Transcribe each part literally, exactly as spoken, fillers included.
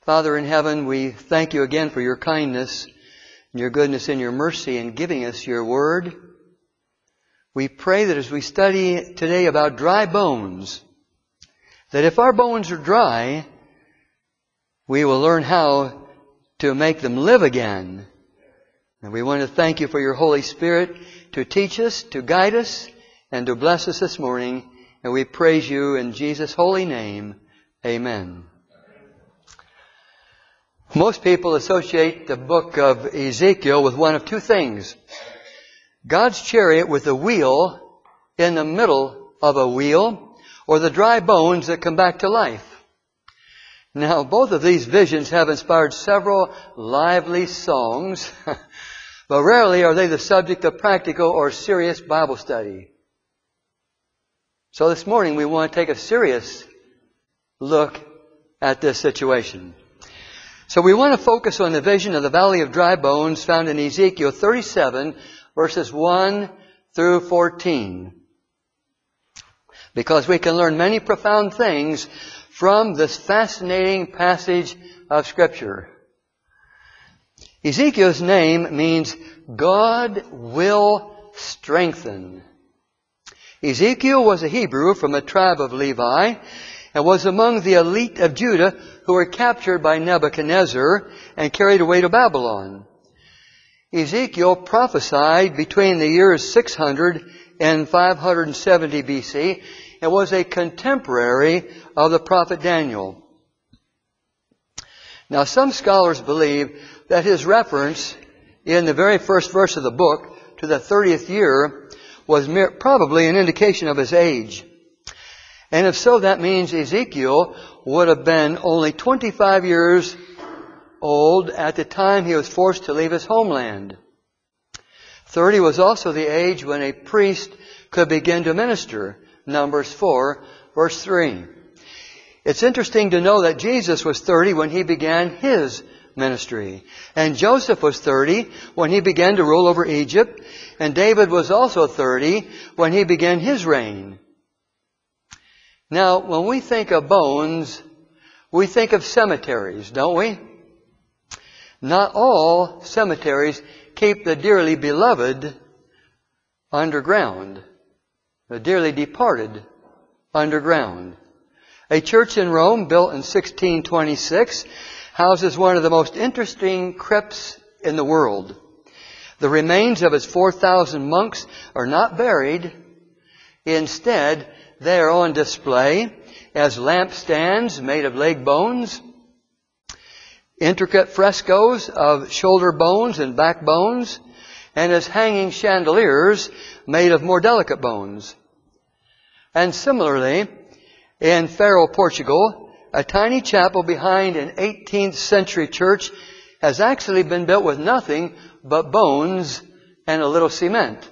Father in heaven, we thank you again for your kindness, and your goodness and your mercy in giving us your word. We pray that as we study today about dry bones, that if our bones are dry, we will learn how to make them live again. And we want to thank you for your Holy Spirit to teach us, to guide us, and to bless us this morning. And we praise you in Jesus' holy name. Amen. Most people associate the book of Ezekiel with one of two things. God's chariot with a wheel in the middle of a wheel, or the dry bones that come back to life. Now, both of these visions have inspired several lively songs, but rarely are they the subject of practical or serious Bible study. So this morning we want to take a serious look at this situation. So we want to focus on the vision of the Valley of Dry Bones found in Ezekiel thirty-seven, verses one through fourteen. Because we can learn many profound things from this fascinating passage of Scripture. Ezekiel's name means God will strengthen. Ezekiel was a Hebrew from a tribe of Levi and was among the elite of Judah who were captured by Nebuchadnezzar and carried away to Babylon. Ezekiel prophesied between the years six hundred and five hundred seventy B C and was a contemporary of the prophet Daniel. Now, some scholars believe that his reference in the very first verse of the book to the thirtieth year was mere, probably an indication of his age. And if so, that means Ezekiel would have been only twenty-five years old at the time he was forced to leave his homeland. thirty was also the age when a priest could begin to minister. Numbers four, verse three. It's interesting to know that Jesus was thirty when he began his ministry. And Joseph was thirty when he began to rule over Egypt. And David was also thirty when he began his reign. Now, when we think of bones, we think of cemeteries, don't we? Not all cemeteries keep the dearly beloved underground. The dearly departed underground. A church in Rome, built in sixteen twenty-six, houses one of the most interesting crypts in the world. The remains of its four thousand monks are not buried. Instead, they are on display as lampstands made of leg bones, intricate frescoes of shoulder bones and back bones, and as hanging chandeliers made of more delicate bones. And similarly, in Faro, Portugal, a tiny chapel behind an eighteenth century church has actually been built with nothing but bones and a little cement.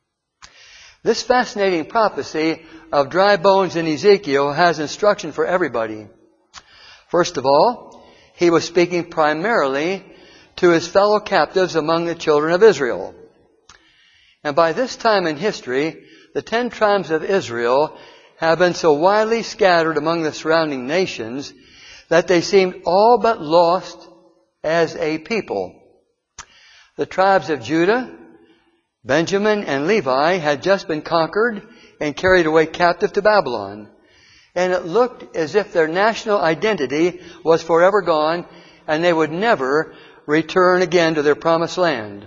This fascinating prophecy of dry bones in Ezekiel has instruction for everybody. First of all, he was speaking primarily to his fellow captives among the children of Israel. And by this time in history, the ten tribes of Israel have been so widely scattered among the surrounding nations that they seemed all but lost as a people. The tribes of Judah, Benjamin, and Levi had just been conquered and carried away captive to Babylon. And it looked as if their national identity was forever gone and they would never return again to their promised land.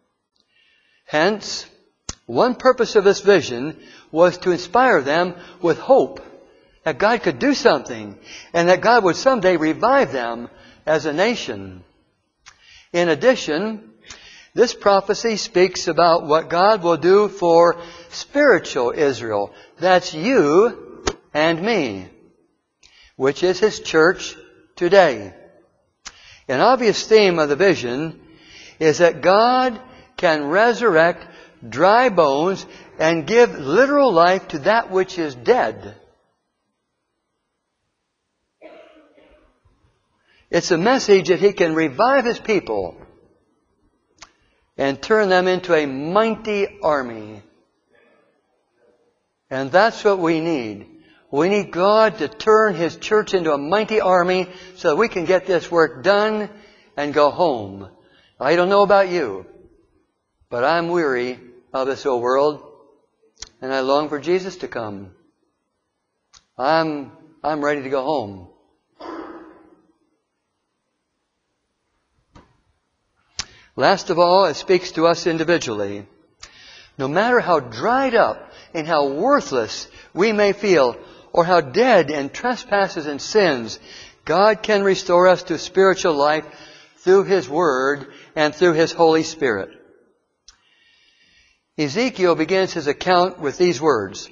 Hence, one purpose of this vision was to inspire them with hope that God could do something and that God would someday revive them as a nation. In addition, this prophecy speaks about what God will do for spiritual Israel. That's you and me, which is His church today. An obvious theme of the vision is that God can resurrect dry bones and give literal life to that which is dead. It's a message that He can revive His people and turn them into a mighty army. And that's what we need. We need God to turn His church into a mighty army so that we can get this work done and go home. I don't know about you, but I'm weary of this old world, and I long for Jesus to come. I'm, I'm ready to go home. Last of all, it speaks to us individually. No matter how dried up and how worthless we may feel, or how dead in trespasses and sins, God can restore us to spiritual life through His Word and through His Holy Spirit. Ezekiel begins his account with these words.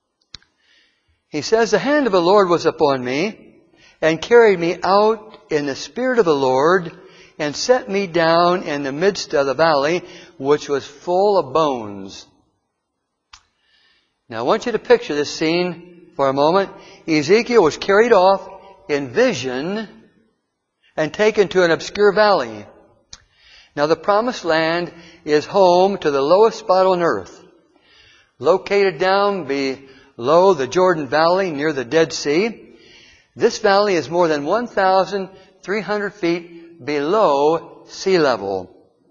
He says, "The hand of the Lord was upon me, and carried me out in the Spirit of the Lord, and set me down in the midst of the valley, which was full of bones." Now I want you to picture this scene for a moment. Ezekiel was carried off in vision and taken to an obscure valley. Now the Promised Land is home to the lowest spot on earth. Located down below the Jordan Valley near the Dead Sea, this valley is more than one thousand three hundred feet below sea level.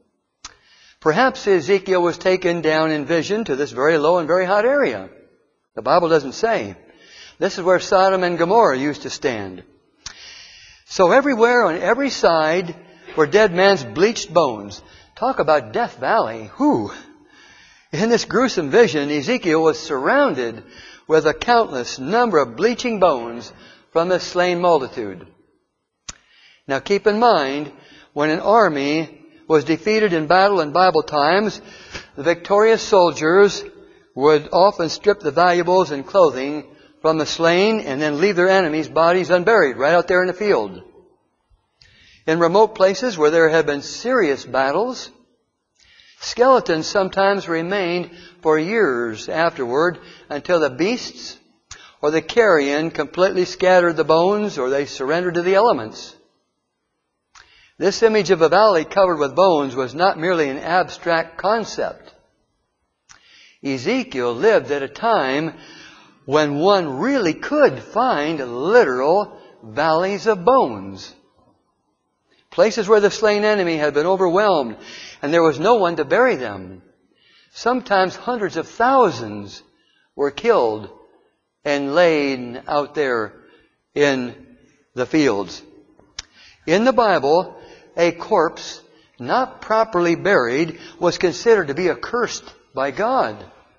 Perhaps Ezekiel was taken down in vision to this very low and very hot area. The Bible doesn't say. This is where Sodom and Gomorrah used to stand. So everywhere on every side were dead men's bleached bones. Talk about Death Valley. Whew! In this gruesome vision, Ezekiel was surrounded with a countless number of bleaching bones from the slain multitude. Now keep in mind, when an army was defeated in battle in Bible times, the victorious soldiers would often strip the valuables and clothing from the slain and then leave their enemies' bodies unburied right out there in the field. In remote places where there had been serious battles, skeletons sometimes remained for years afterward until the beasts or the carrion completely scattered the bones or they surrendered to the elements. This image of a valley covered with bones was not merely an abstract concept. Ezekiel lived at a time when one really could find literal valleys of bones. Places where the slain enemy had been overwhelmed and there was no one to bury them. Sometimes hundreds of thousands were killed and laid out there in the fields. In the Bible, a corpse not properly buried was considered to be accursed by God.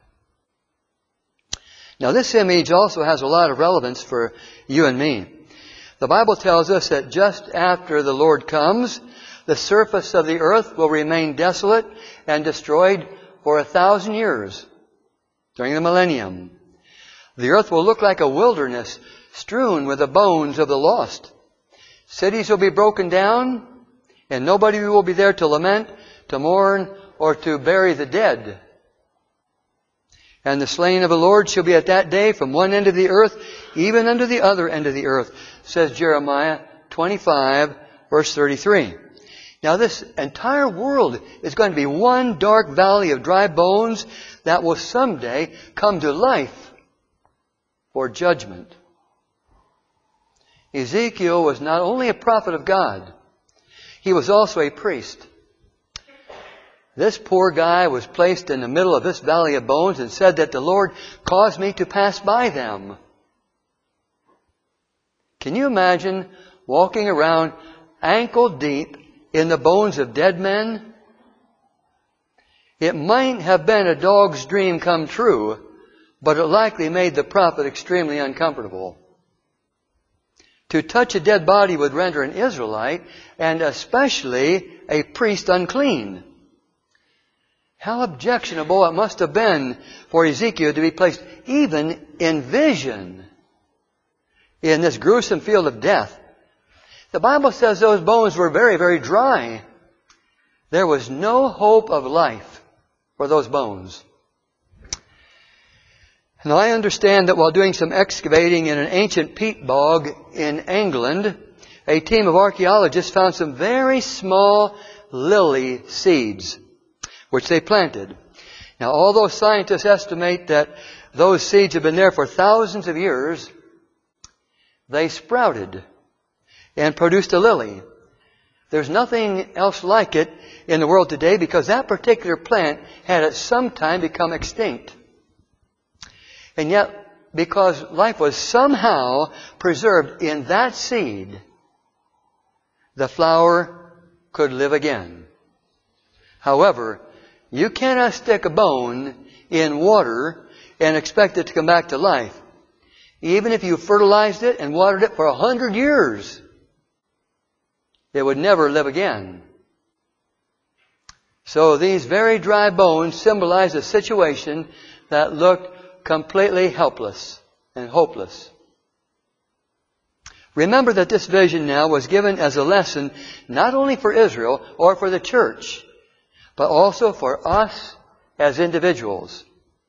Now this image also has a lot of relevance for you and me. The Bible tells us that just after the Lord comes, the surface of the earth will remain desolate and destroyed for a thousand years during the millennium. The earth will look like a wilderness strewn with the bones of the lost. Cities will be broken down, and nobody will be there to lament, to mourn, or to bury the dead. And the slain of the Lord shall be at that day from one end of the earth, even unto the other end of the earth, says Jeremiah twenty-five, verse thirty-three. Now this entire world is going to be one dark valley of dry bones that will someday come to life for judgment. Ezekiel was not only a prophet of God, he was also a priest. This poor guy was placed in the middle of this valley of bones and said that the Lord caused me to pass by them. Can you imagine walking around ankle deep in the bones of dead men? It might have been a dog's dream come true, but it likely made the prophet extremely uncomfortable. To touch a dead body would render an Israelite, and especially a priest, unclean. How objectionable it must have been for Ezekiel to be placed, even in vision, in this gruesome field of death. The Bible says those bones were very, very dry. There was no hope of life for those bones. Now I understand that while doing some excavating in an ancient peat bog in England, a team of archaeologists found some very small lily seeds, which they planted. Now, although scientists estimate that those seeds have been there for thousands of years, they sprouted and produced a lily. There's nothing else like it in the world today because that particular plant had at some time become extinct. And yet, because life was somehow preserved in that seed, the flower could live again. However, you cannot stick a bone in water and expect it to come back to life. Even if you fertilized it and watered it for a hundred years, it would never live again. So these very dry bones symbolize a situation that looked completely helpless and hopeless. Remember that this vision now was given as a lesson not only for Israel or for the church, but also for us as individuals.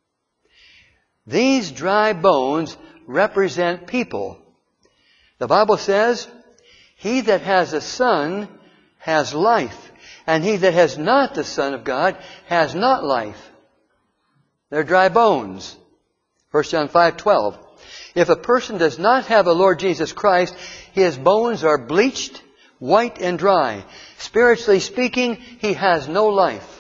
These dry bones represent people. The Bible says, "He that has the Son has life, and he that has not the Son of God has not life." They're dry bones. First John five twelve. If a person does not have the Lord Jesus Christ, his bones are bleached, white and dry. Spiritually speaking, he has no life.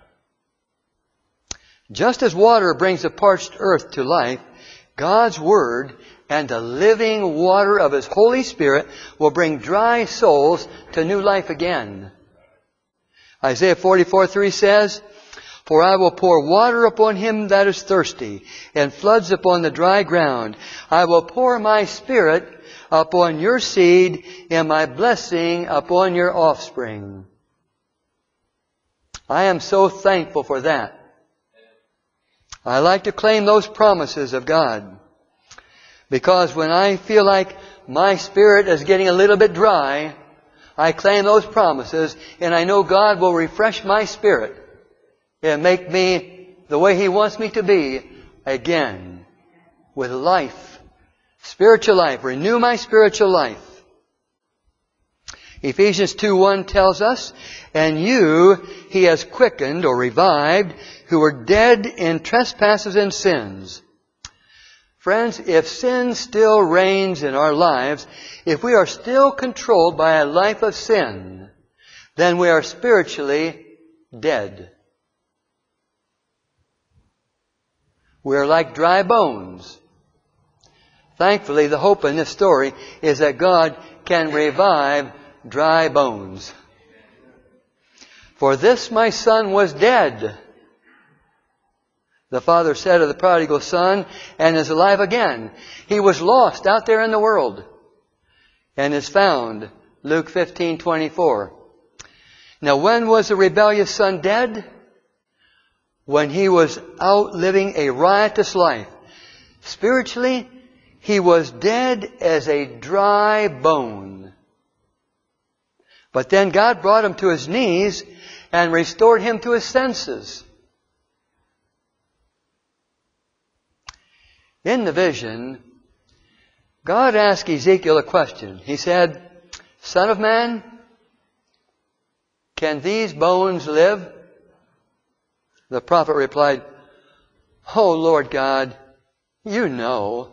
Just as water brings the parched earth to life, God's Word and the living water of His Holy Spirit will bring dry souls to new life again. Isaiah forty-four three says, "For I will pour water upon him that is thirsty, and floods upon the dry ground. I will pour my Spirit upon your seed, and my blessing upon your offspring." I am so thankful for that. I like to claim those promises of God. Because when I feel like my spirit is getting a little bit dry, I claim those promises, and I know God will refresh my spirit and make me the way He wants me to be again, with life, spiritual life, renew my spiritual life. Ephesians two one tells us, "And you He has quickened," or revived, "who were dead in trespasses and sins." Friends, if sin still reigns in our lives, if we are still controlled by a life of sin, then we are spiritually dead. We are like dry bones. Thankfully, the hope in this story is that God can revive dry bones. "For this my son was dead," the father said of the prodigal son, "and is alive again. He was lost out there in the world and is found." Luke fifteen twenty-four. Now, when was the rebellious son dead? When he was out living a riotous life. Spiritually, he was dead as a dry bone. But then God brought him to his knees and restored him to his senses. In the vision, God asked Ezekiel a question. He said, "Son of man, can these bones live?" The prophet replied, "Oh, Lord God, you know."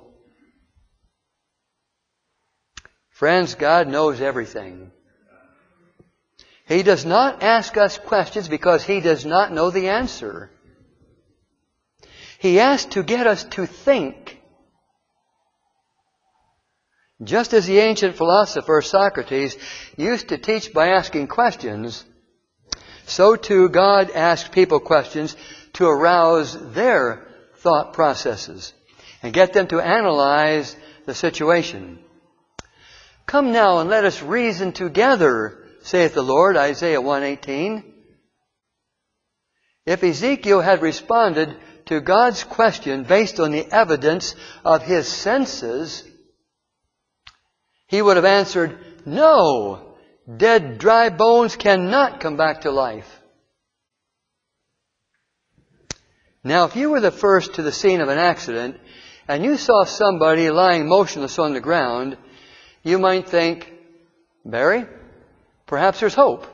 Friends, God knows everything. He does not ask us questions because He does not know the answer. He asks to get us to think. Just as the ancient philosopher Socrates used to teach by asking questions, so too God asks people questions to arouse their thought processes and get them to analyze the situation. "Come now and let us reason together, saith the Lord," Isaiah one eighteen. If Ezekiel had responded to God's question based on the evidence of his senses, he would have answered, "No, dead, dry bones cannot come back to life." Now, if you were the first to the scene of an accident and you saw somebody lying motionless on the ground, you might think, "Barry, perhaps there's hope."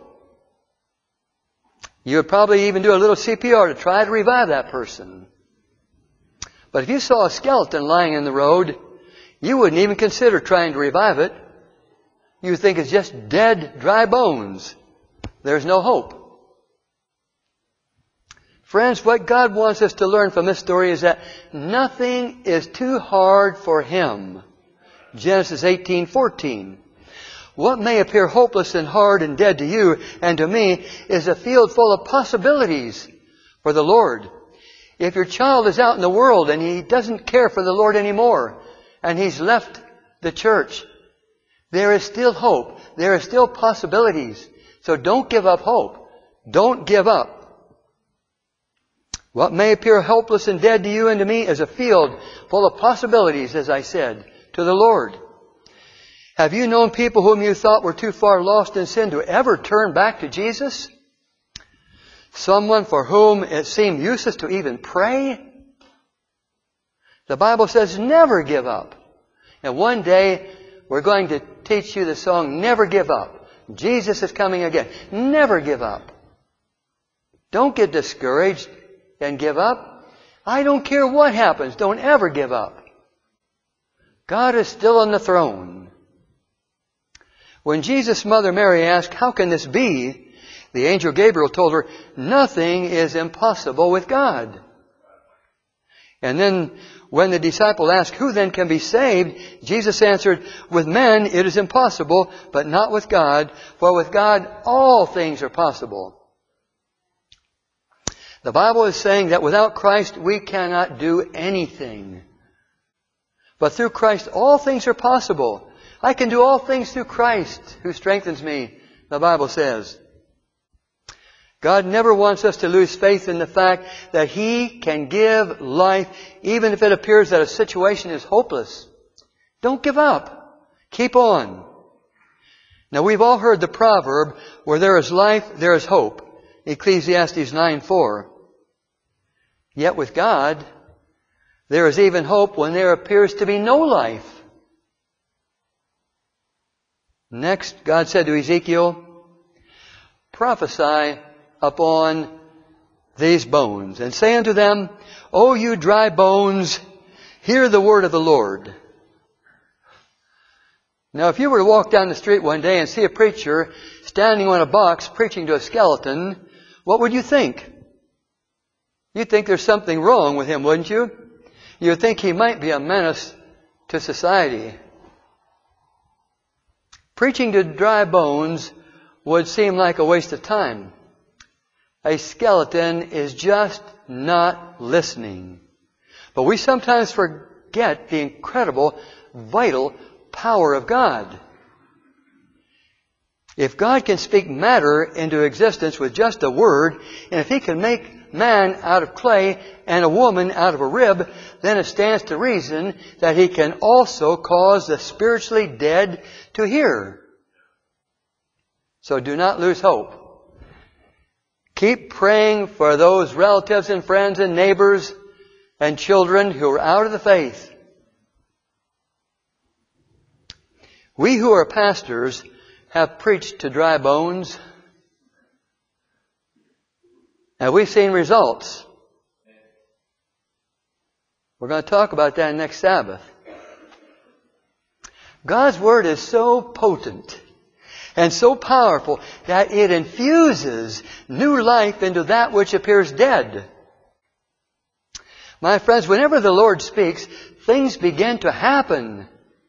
You would probably even do a little C P R to try to revive that person. But if you saw a skeleton lying in the road, You wouldn't even consider trying to revive it. You think it's just dead, dry bones. There's no hope. Friends, what God wants us to learn from this story is that nothing is too hard for Him. Genesis eighteen fourteen. What may appear hopeless and hard and dead to you and to me is a field full of possibilities for the Lord. If your child is out in the world and he doesn't care for the Lord anymore, and he's left the church, there is still hope. There are still possibilities. So don't give up hope. Don't give up. What may appear hopeless and dead to you and to me is a field full of possibilities, as I said, to the Lord. Have you known people whom you thought were too far lost in sin to ever turn back to Jesus? Someone for whom it seemed useless to even pray? The Bible says never give up. And one day we're going to teach you the song, Never Give Up. Jesus is coming again. Never give up. Don't get discouraged and give up. I don't care what happens. Don't ever give up. God is still on the throne. When Jesus' mother Mary asked, how can this be? The angel Gabriel told her, nothing is impossible with God. And then when the disciple asked, who then can be saved? Jesus answered, with men it is impossible, but not with God, for with God all things are possible. The Bible is saying that without Christ we cannot do anything. But through Christ all things are possible. I can do all things through Christ who strengthens me, the Bible says. God never wants us to lose faith in the fact that He can give life even if it appears that a situation is hopeless. Don't give up. Keep on. Now we've all heard the proverb, where there is life, there is hope. Ecclesiastes nine four. Yet with God, there is even hope when there appears to be no life. Next, God said to Ezekiel, prophesy upon these bones, and say unto them, O you dry bones, hear the word of the Lord. Now, if you were to walk down the street one day and see a preacher standing on a box preaching to a skeleton, what would you think? You'd think there's something wrong with him, wouldn't you? You'd think he might be a menace to society. Preaching to dry bones would seem like a waste of time. A skeleton is just not listening. But we sometimes forget the incredible, vital power of God. If God can speak matter into existence with just a word, and if He can make man out of clay and a woman out of a rib, then it stands to reason that He can also cause the spiritually dead to hear. So do not lose hope. Keep praying for those relatives and friends and neighbors and children who are out of the faith. We who are pastors have preached to dry bones. And we've seen results. We're going to talk about that next Sabbath. God's Word is so potent and so powerful that it infuses new life into that which appears dead. My friends, whenever the Lord speaks, things begin to happen.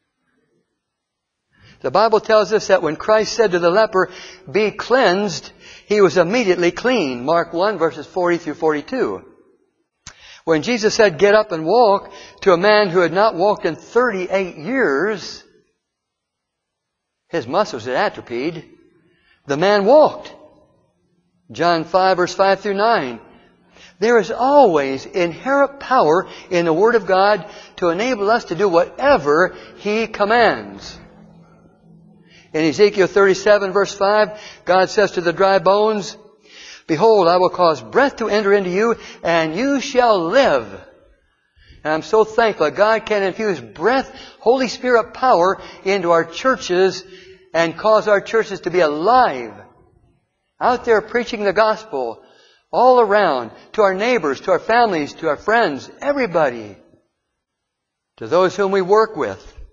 The Bible tells us that when Christ said to the leper, be cleansed, he was immediately clean. Mark one, verses forty through forty-two. When Jesus said, get up and walk, to a man who had not walked in thirty-eight years, his muscles had atrophied. The man walked. John five, verse five through nine. There is always inherent power in the Word of God to enable us to do whatever He commands. In Ezekiel thirty-seven, verse five, God says to the dry bones, behold, I will cause breath to enter into you, and you shall live. And I'm so thankful that God can infuse breath, Holy Spirit power into our churches and cause our churches to be alive. Out there preaching the gospel all around, to our neighbors, to our families, to our friends, everybody. To those whom we work with.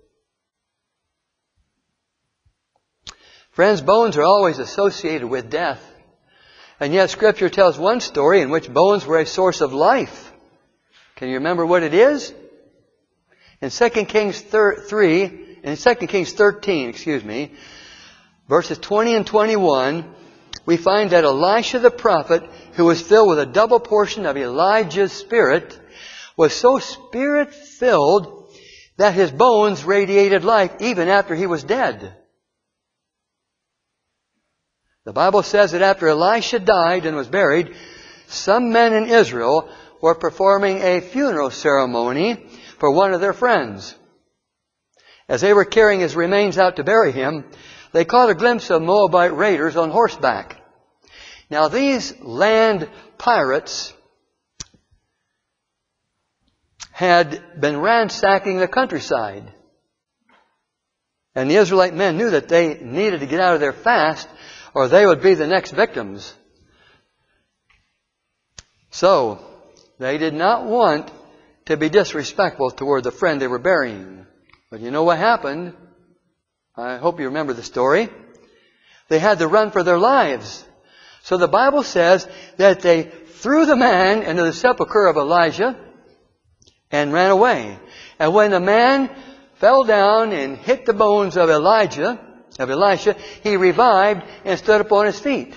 Friends, bones are always associated with death. And yet Scripture tells one story in which bones were a source of life. Can you remember what it is? In Second Kings three, in Second Kings thirteen, excuse me, verses twenty and twenty-one, we find that Elisha the prophet, who was filled with a double portion of Elijah's spirit, was so spirit-filled that his bones radiated life even after he was dead. The Bible says that after Elisha died and was buried, some men in Israel were performing a funeral ceremony for one of their friends. As they were carrying his remains out to bury him, they caught a glimpse of Moabite raiders on horseback. Now these land pirates had been ransacking the countryside. And the Israelite men knew that they needed to get out of there fast, or they would be the next victims. So, they did not want to be disrespectful toward the friend they were burying. But you know what happened? I hope you remember the story. They had to run for their lives. So the Bible says that they threw the man into the sepulchre of Elijah and ran away. And when the man fell down and hit the bones of Elijah, of Elisha, he revived and stood up on his feet.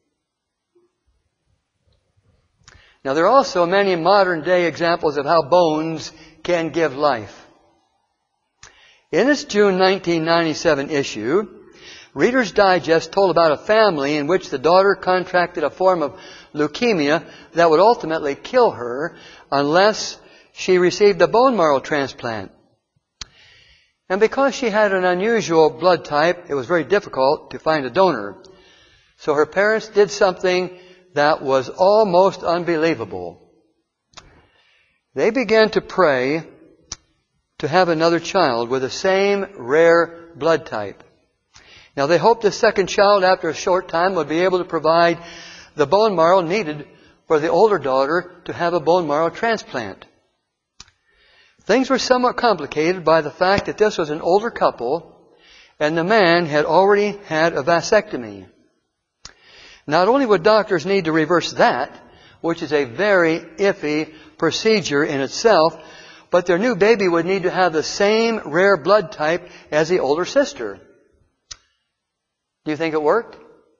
Now there are also many modern day examples of how bones can give life. In its June nineteen ninety-seven issue, Reader's Digest told about a family in which the daughter contracted a form of leukemia that would ultimately kill her unless she received a bone marrow transplant. And because she had an unusual blood type, it was very difficult to find a donor. So her parents did something that was almost unbelievable. They began to pray to have another child with the same rare blood type. Now they hoped the second child, after a short time, would be able to provide the bone marrow needed for the older daughter to have a bone marrow transplant. Things were somewhat complicated by the fact that this was an older couple and the man had already had a vasectomy. Not only would doctors need to reverse that, which is a very iffy procedure in itself, but their new baby would need to have the same rare blood type as the older sister. Do you think it worked?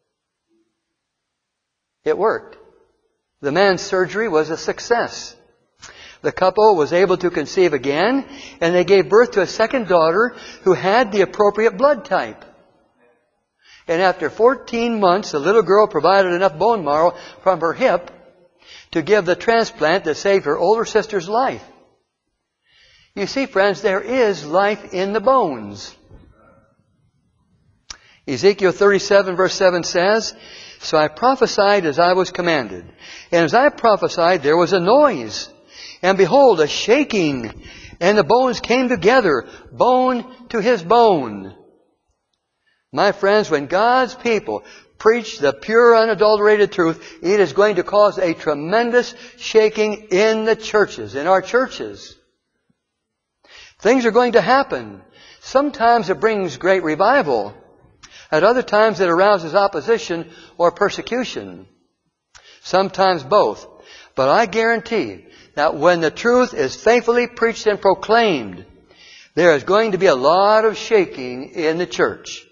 It worked. The man's surgery was a success. The couple was able to conceive again, and they gave birth to a second daughter who had the appropriate blood type. And after fourteen months, the little girl provided enough bone marrow from her hip to give the transplant that saved her older sister's life. You see, friends, there is life in the bones. Ezekiel thirty-seven verse seven says, "So I prophesied as I was commanded. And as I prophesied, there was a noise. And behold, a shaking. And the bones came together, bone to his bone." My friends, when God's people preach the pure, unadulterated truth, it is going to cause a tremendous shaking in the churches, in our churches. Things are going to happen. Sometimes it brings great revival. At other times it arouses opposition or persecution. Sometimes both. But I guarantee that when the truth is faithfully preached and proclaimed, there is going to be a lot of shaking in the church.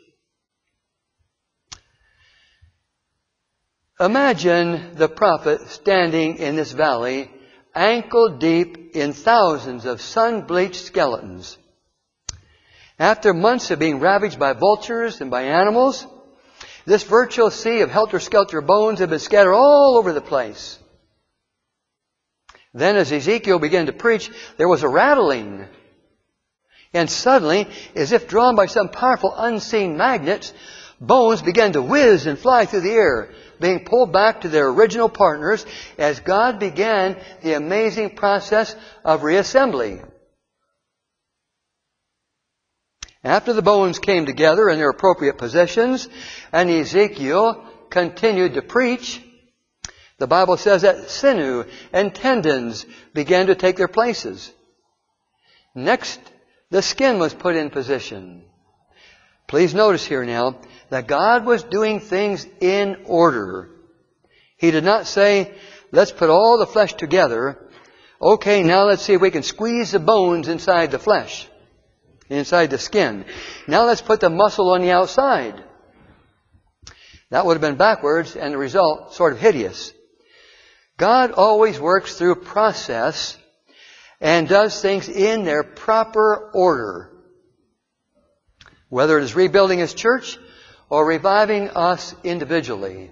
Imagine the prophet standing in this valley, ankle deep in thousands of sun-bleached skeletons. After months of being ravaged by vultures and by animals, this virtual sea of helter-skelter bones had been scattered all over the place. Then as Ezekiel began to preach, there was a rattling. And suddenly, as if drawn by some powerful unseen magnets, bones began to whiz and fly through the air, being pulled back to their original partners as God began the amazing process of reassembly. After the bones came together in their appropriate positions, and Ezekiel continued to preach, the Bible says that sinew and tendons began to take their places. Next, the skin was put in position. Please notice here now that God was doing things in order. He did not say, let's put all the flesh together. Okay, now let's see if we can squeeze the bones inside the flesh, inside the skin. Now let's put the muscle on the outside. That would have been backwards and the result sort of hideous. God always works through process and does things in their proper order. Whether it is rebuilding His church or reviving us individually.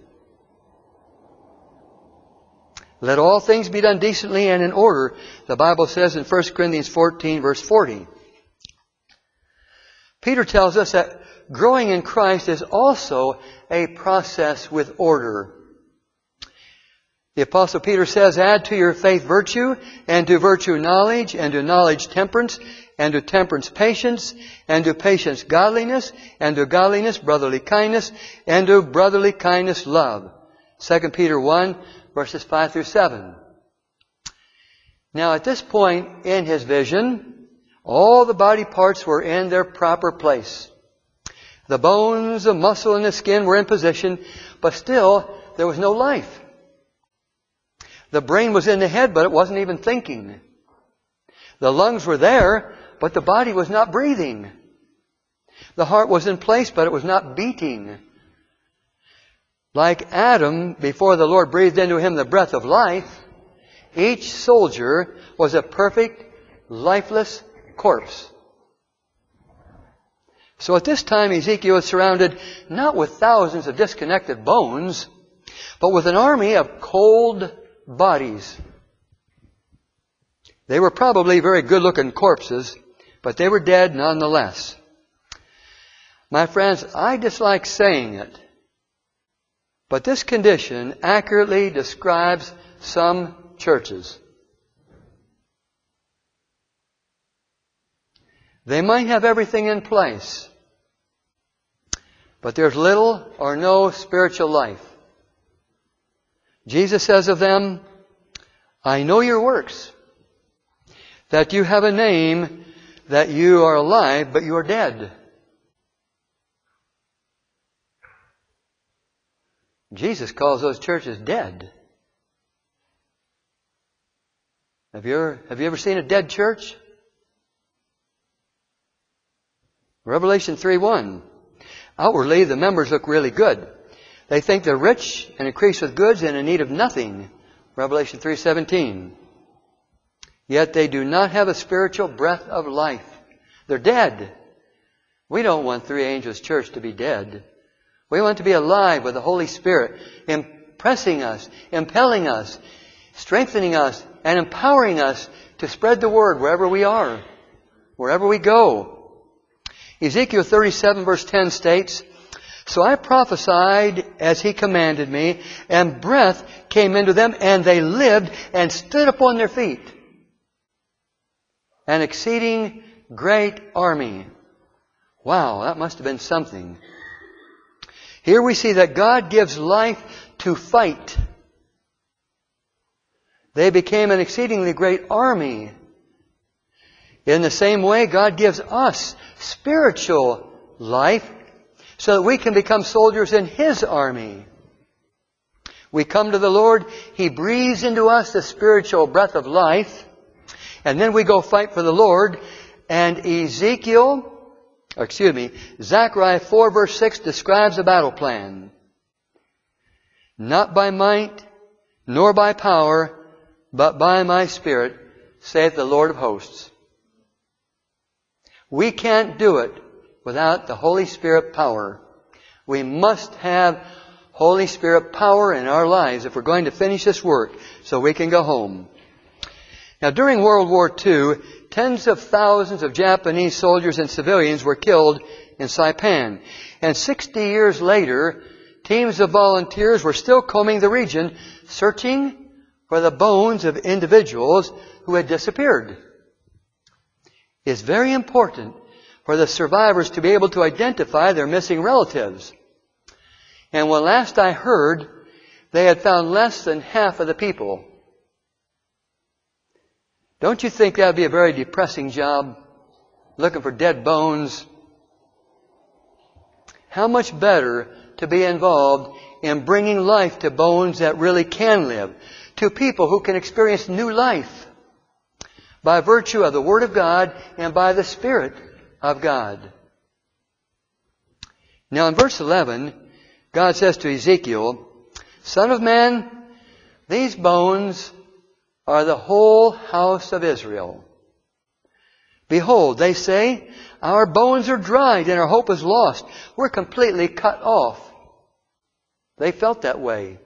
Let all things be done decently and in order, the Bible says in First Corinthians fourteen, verse forty. Peter tells us that growing in Christ is also a process with order. The Apostle Peter says, add to your faith virtue, and to virtue knowledge, and to knowledge temperance, and to temperance patience, and to patience godliness, and to godliness brotherly kindness, and to brotherly kindness love. Second Peter one, verses five through seven. Now at this point in his vision, all the body parts were in their proper place. The bones, the muscle, and the skin were in position, but still there was no life. The brain was in the head, but it wasn't even thinking. The lungs were there, but the body was not breathing. The heart was in place, but it was not beating. Like Adam, before the Lord breathed into him the breath of life, each soldier was a perfect, lifeless corpse. So at this time, Ezekiel is surrounded not with thousands of disconnected bones, but with an army of cold bodies. They were probably very good-looking corpses, but they were dead nonetheless. My friends, I dislike saying it, but this condition accurately describes some churches. They might have everything in place, but there's little or no spiritual life. Jesus says of them, I know your works, that you have a name, that you are alive, but you are dead. Jesus calls those churches dead. Have you ever, have you ever seen a dead church? Revelation three one. Outwardly, the members look really good. They think they're rich and increased with goods and in need of nothing. Revelation three seventeen. Yet they do not have a spiritual breath of life. They're dead. We don't want Three Angels Church to be dead. We want to be alive with the Holy Spirit, impressing us, impelling us, strengthening us, and empowering us to spread the word wherever we are, wherever we go. Ezekiel thirty-seven verse ten states, So I prophesied as he commanded me, and breath came into them, and they lived and stood upon their feet. An exceeding great army. Wow, that must have been something. Here we see that God gives life to fight. They became an exceedingly great army. In the same way, God gives us spiritual life so that we can become soldiers in His army. We come to the Lord, He breathes into us the spiritual breath of life, and then we go fight for the Lord. And Ezekiel, or excuse me, Zechariah four verse six describes a battle plan. Not by might, nor by power, but by my Spirit, saith the Lord of hosts. We can't do it without the Holy Spirit power. We must have Holy Spirit power in our lives if we're going to finish this work so we can go home. Now, during World War Two, tens of thousands of Japanese soldiers and civilians were killed in Saipan. And sixty years later, teams of volunteers were still combing the region, searching for the bones of individuals who had disappeared. It's very important for the survivors to be able to identify their missing relatives. And when last I heard, they had found less than half of the people. Don't you think that would be a very depressing job? Looking for dead bones. how much better to be involved in bringing life to bones that really can live, to people who can experience new life by virtue of the Word of God and by the Spirit of God. Now in verse eleven, God says to Ezekiel, "Son of man, these bones are the whole house of Israel. Behold," they say, "our bones are dried and our hope is lost. We're completely cut off." They felt that way.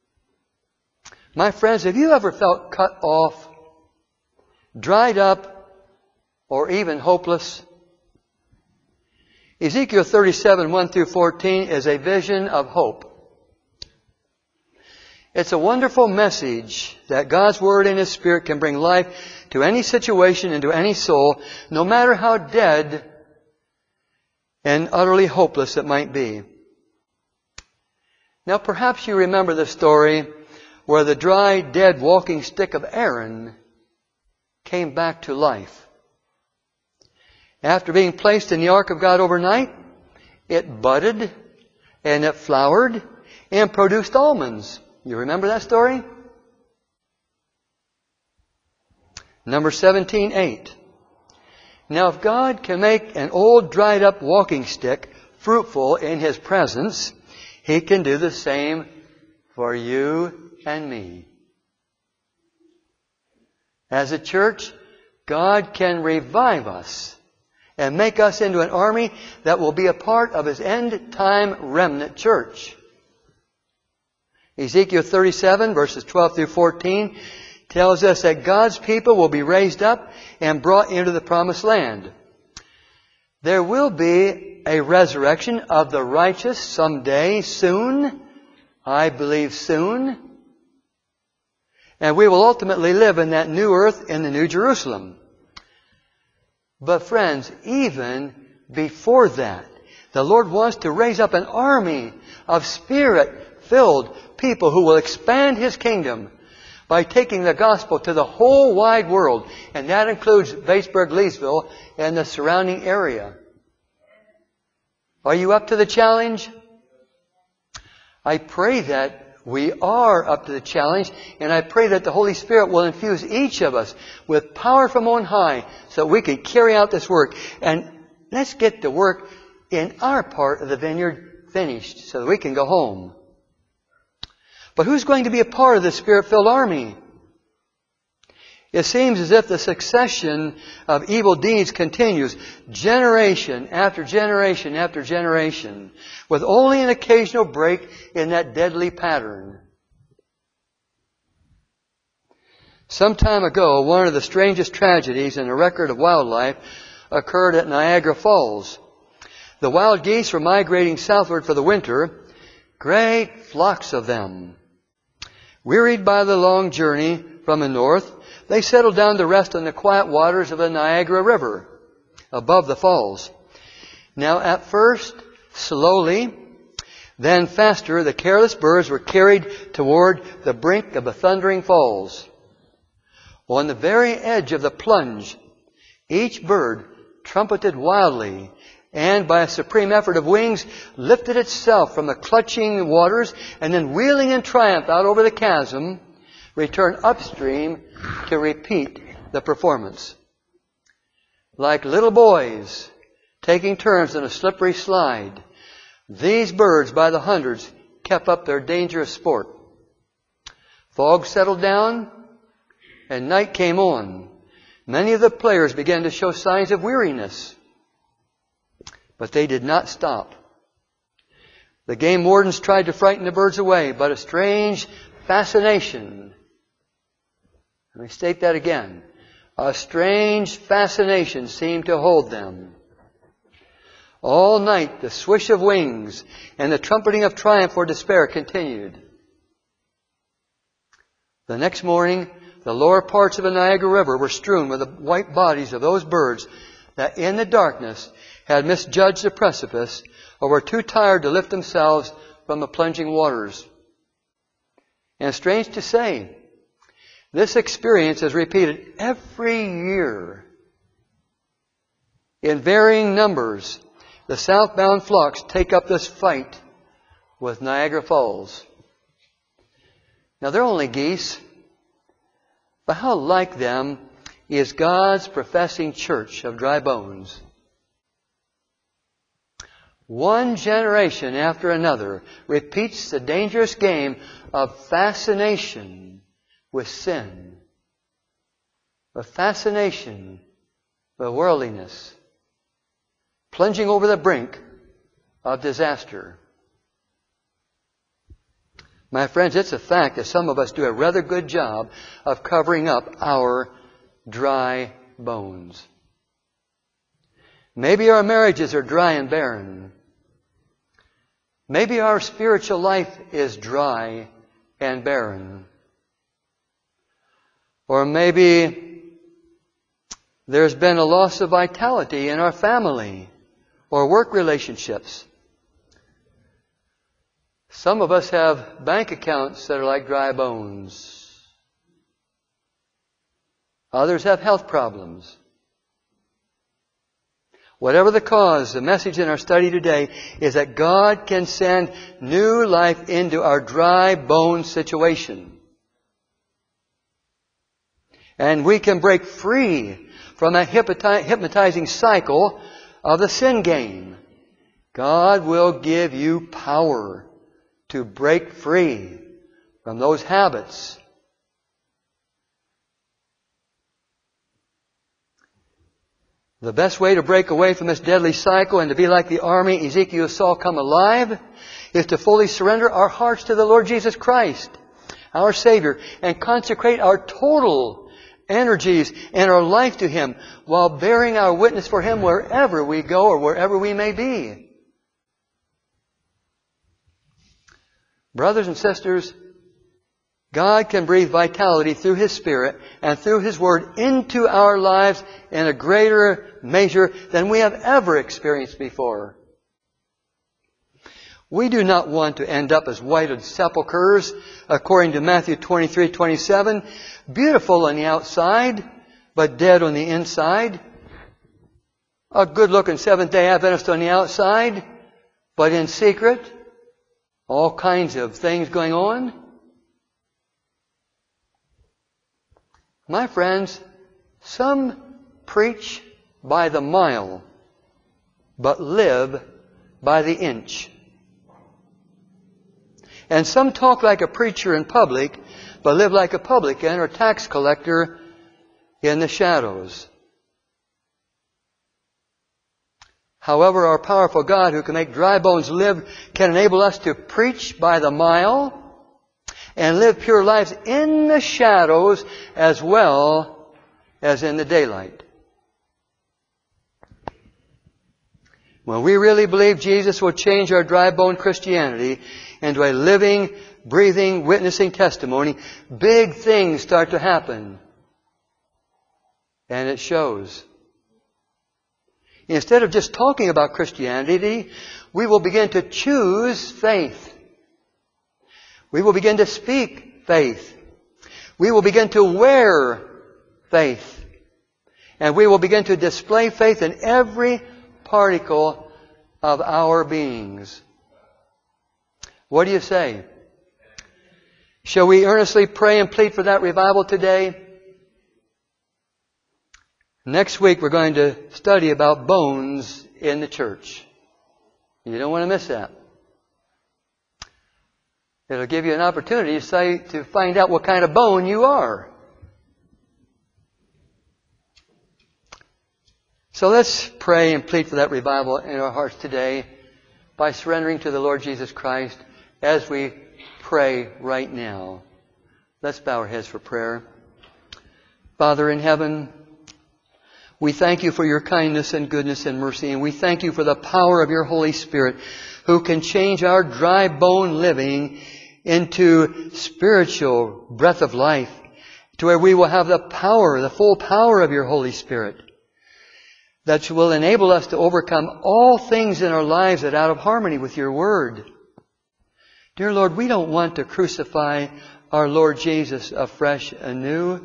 My friends, have you ever felt cut off, dried up, or even hopeless? Ezekiel thirty-seven, one through fourteen is a vision of hope. It's a wonderful message that God's Word and His Spirit can bring life to any situation and to any soul, no matter how dead and utterly hopeless it might be. Now perhaps you remember the story where the dry, dead walking stick of Aaron came back to life. After being placed in the ark of God overnight, it budded and it flowered and produced almonds. You remember that story? Number seventeen, eight. Now if God can make an old dried up walking stick fruitful in His presence, He can do the same for you and me. As a church, God can revive us and make us into an army that will be a part of His end-time remnant church. Ezekiel thirty-seven, verses twelve through fourteen, tells us that God's people will be raised up and brought into the promised land. There will be a resurrection of the righteous someday, soon. I believe soon. And we will ultimately live in that new earth in the New Jerusalem. But friends, even before that, the Lord wants to raise up an army of Spirit-filled people who will expand His kingdom by taking the gospel to the whole wide world. And that includes Batesburg, Leesville, and the surrounding area. Are you up to the challenge? I pray that we are up to the challenge, and I pray that the Holy Spirit will infuse each of us with power from on high so we can carry out this work. And let's get the work in our part of the vineyard finished so that we can go home. But who's going to be a part of the Spirit-filled army? It seems as if the succession of evil deeds continues generation after generation after generation, with only an occasional break in that deadly pattern. Some time ago, one of the strangest tragedies in the record of wildlife occurred at Niagara Falls. The wild geese were migrating southward for the winter, great flocks of them. Wearied by the long journey from the north, they settled down to rest in the quiet waters of the Niagara River above the falls. Now at first, slowly, then faster, the careless birds were carried toward the brink of the thundering falls. On the very edge of the plunge, each bird trumpeted wildly and by a supreme effort of wings lifted itself from the clutching waters and then wheeling in triumph out over the chasm, returned upstream to repeat the performance. Like little boys taking turns in a slippery slide, these birds by the hundreds kept up their dangerous sport. Fog settled down and night came on. Many of the players began to show signs of weariness, but they did not stop. The game wardens tried to frighten the birds away, but a strange fascination, let me state that again, a strange fascination seemed to hold them. All night the swish of wings and the trumpeting of triumph or despair continued. The next morning, the lower parts of the Niagara River were strewn with the white bodies of those birds that in the darkness had misjudged the precipice or were too tired to lift themselves from the plunging waters. And strange to say, this experience is repeated every year in varying numbers. the southbound flocks take up this fight with Niagara Falls. Now, they're only geese, but how like them is God's professing church of dry bones? One generation after another repeats the dangerous game of fascination with sin, of fascination with worldliness, plunging over the brink of disaster. My friends, it's a fact that some of us do a rather good job of covering up our dry bones. Maybe our marriages are dry and barren. Maybe our spiritual life is dry and barren. Or maybe there's been a loss of vitality in our family or work relationships. Some of us have bank accounts that are like dry bones. Others have health problems. Whatever the cause, the message in our study today is that God can send new life into our dry bone situation. And we can break free from a hypnotizing cycle of the sin game. God will give you power to break free from those habits. The best way to break away from this deadly cycle and to be like the army Ezekiel saw come alive is to fully surrender our hearts to the Lord Jesus Christ, our Savior, and consecrate our total energies and our life to Him while bearing our witness for Him wherever we go or wherever we may be. Brothers and sisters, God can breathe vitality through His Spirit and through His Word into our lives in a greater measure than we have ever experienced before. We do not want to end up as whited sepulchres, according to Matthew twenty-three twenty-seven, beautiful on the outside, but dead on the inside. A good-looking Seventh-day Adventist on the outside, but in secret, all kinds of things going on. My friends, some preach by the mile, but live by the inch. And some talk like a preacher in public, but live like a publican or tax collector in the shadows. However, our powerful God, who can make dry bones live, can enable us to preach by the mile and live pure lives in the shadows as well as in the daylight. When we really believe Jesus will change our dry bone Christianity into a living, breathing, witnessing testimony, big things start to happen. And it shows. Instead of just talking about Christianity, we will begin to choose faith. We will begin to speak faith. We will begin to wear faith. And we will begin to display faith in every particle of our beings. What do you say? Shall we earnestly pray and plead for that revival today? Next week we're going to study about bones in the church. You don't want to miss that. It'll give you an opportunity to say, to find out what kind of bone you are. So let's pray and plead for that revival in our hearts today by surrendering to the Lord Jesus Christ as we pray right now. Let's bow our heads for prayer. Father in heaven, we thank You for Your kindness and goodness and mercy, and we thank You for the power of Your Holy Spirit, who can change our dry bone living into spiritual breath of life, to where we will have the power, the full power of Your Holy Spirit, that will enable us to overcome all things in our lives that are out of harmony with Your Word. Dear Lord, we don't want to crucify our Lord Jesus afresh anew.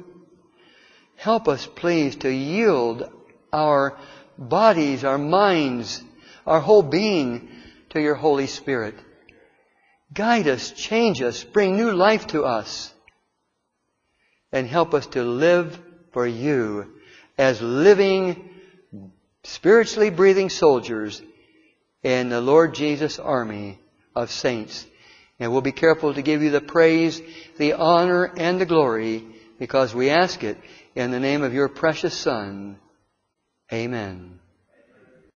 Help us, please, to yield our bodies, our minds, our whole being to your Holy Spirit. Guide us, change us, bring new life to us, and help us to live for you as living, spiritually breathing soldiers in the Lord Jesus' army of saints. And we'll be careful to give you the praise, the honor, and the glory, because we ask it in the name of your precious Son. Amen.